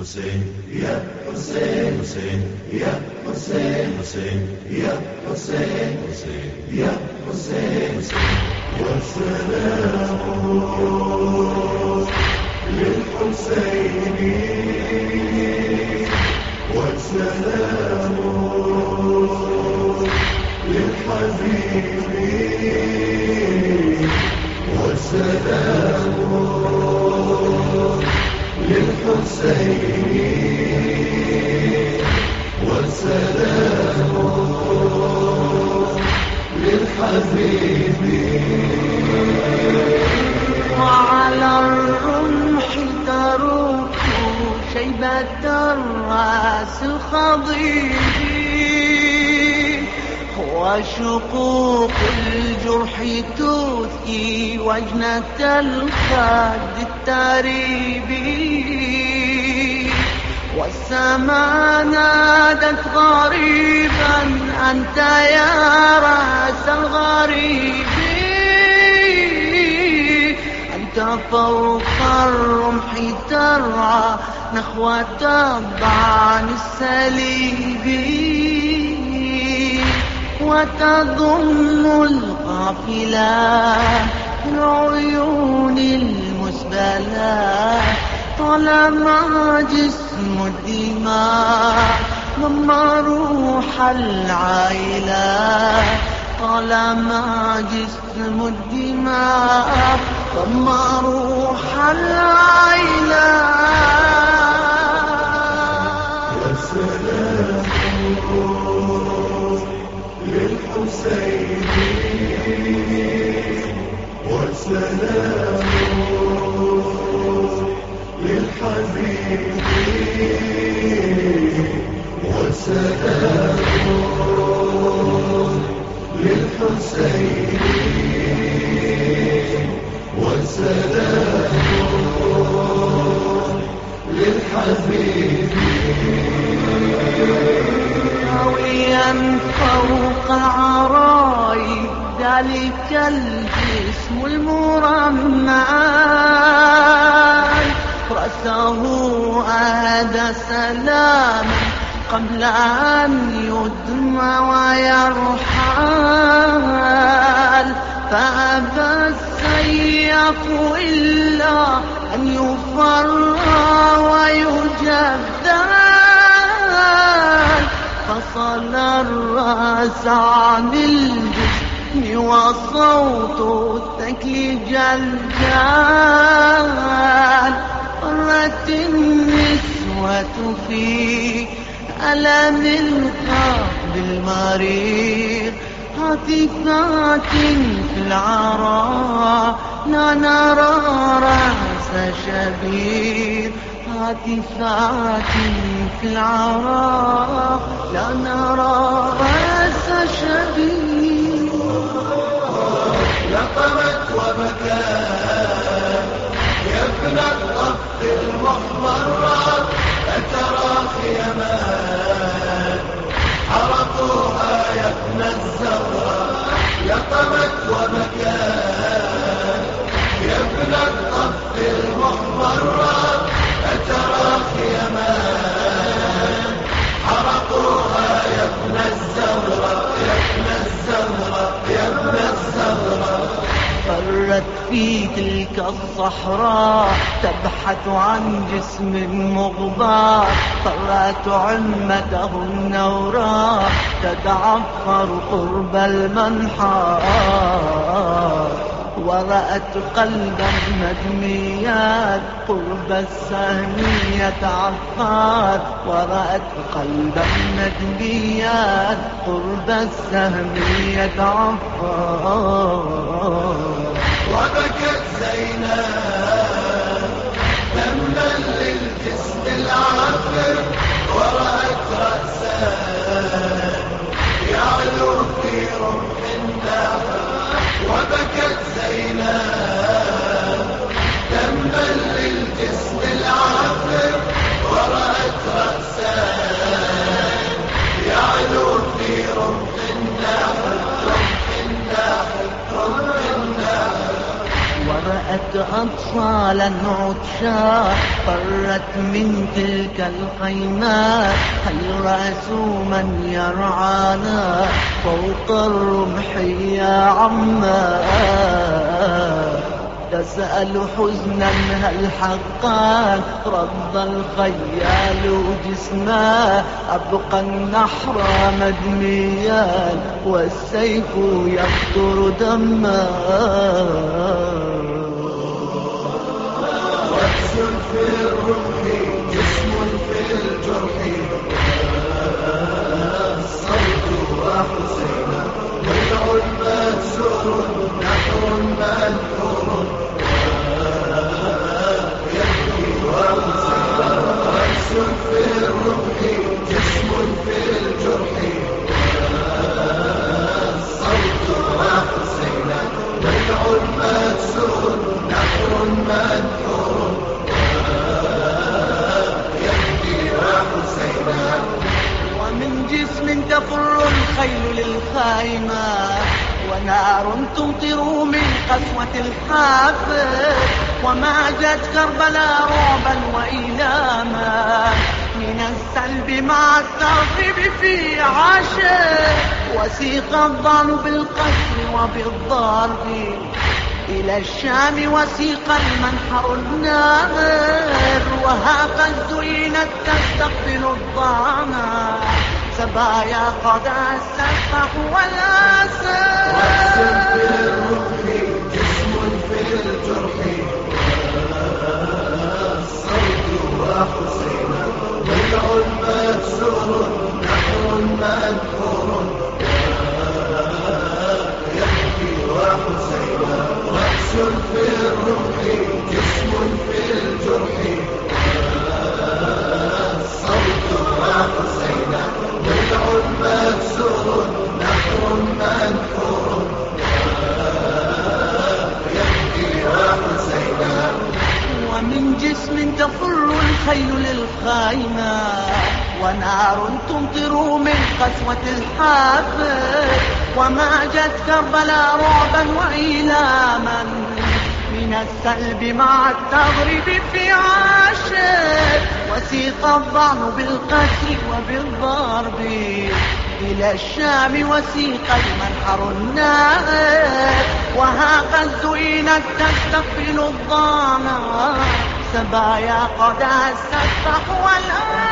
حسين يا حسين حسين يا حسين حسين يا حسين حسين يا حسين والسلام للحسين والسلام للحبيب والسلام للحسين والسلام للحبيب وعلى الرمح تروح شيبة الرأس خضيبي وشقوق الجرح تثكي وجنة الخد التريبي والسماء نادت غريبا أنت يا رأس الغريب أنت فوق الرمح ترعى نخوة الضعن السليبي وتضم القافلة العيون المسبلة طالما جسم الدماء ضم روح العائلة طالما جسم الدماء ضم روح العائلة والسلام للحسين والسلام للحبيب والسلام للحسين والسلام للحبيب هاويا فوق عرايب ذلك الجسم المرمل رأسه أهدى سلاما قبل أن يدمى ويرحل فأبى السيف إلا أن يفرى ويجدل فصل الرأس عن الجسم وصوت الثكل جلجال فرت النسوة في ألم القلب المرير هاتفات في العراء لا نرى رأس شبير هاتفات في العراء لا نرى رأس شبير لطمت وبكت يا ابن الطف المحمرات أترى خيمان حرقوها يا ابن الزهراء لطمت وبكت يا ابن الطف المحمرات أترى خيمان حرقوها يا ابن الزهراء يا ابن الزهراء يا ابن الزهراء فرت في تلك الصحراء تبحث عن جسم مغبار فرت عمته النوراء تتعفر قرب المنحار ورأت قلبا مدميا قرب السهم يتعفر ورأت قلبا مدميا قرب السهم يتعفر وبكت زينب دما للجسم العافر ورأت رأسا يعلو في رمح النهر وبكت زينب دما للجسم العافر ورأت رأسا يعلو في رمح النهر رمح النهر رمح النهر ورأت وأطفالا عطشا فرت من تلك الخيمات. هل رأسوا من يرعانا فوق الرمح يا عما؟ تسأل حزنا هل حقا رد الخيال جسما؟ أبقى النحر مدميا والسيف يقطر دما. رأس في الرمح جسم في الجرح الصوت وحسين ضلع مكسور نحر منثور يبكي وحسين. رأس في الرمح جسم في الجرح الصوت وحسين ضلع مكسور نحر منثور يبكي وحسين. ومن جسم تفر الخيل للخيمة ونار تمطر من قسوة الحافر. وما جت كربلاء رعبا وإيلاما من السلب مع الترغيب في عاشر. وسيق الضال بالقسر وبالضرب إلى الشام وسيق المنحر النار. وها قد زينت تستقبل الضانا سبايا قد السفح والأسر. رأس في الرمح جسم في الجرح الصوت وحسين ضلع مكسور نحر منثور يبكي وحسين. رأس في الرمح جسم في الجرح الصوت وحسين ضلع مكسور نحر منثور يبكي وحسين. ومن جسم تفر الخيل للخيمة ونار تمطر من قسوة الحافر. وما جت كربلاء رعبا وإيلاما من السلب مع التضريب في عاشر. وسيق الضعن بالقتل وبالضرب إلى الشام وسيق المنحر النار. وها قد زينت تستقبل الضانا سبايا قد السفح والأرض.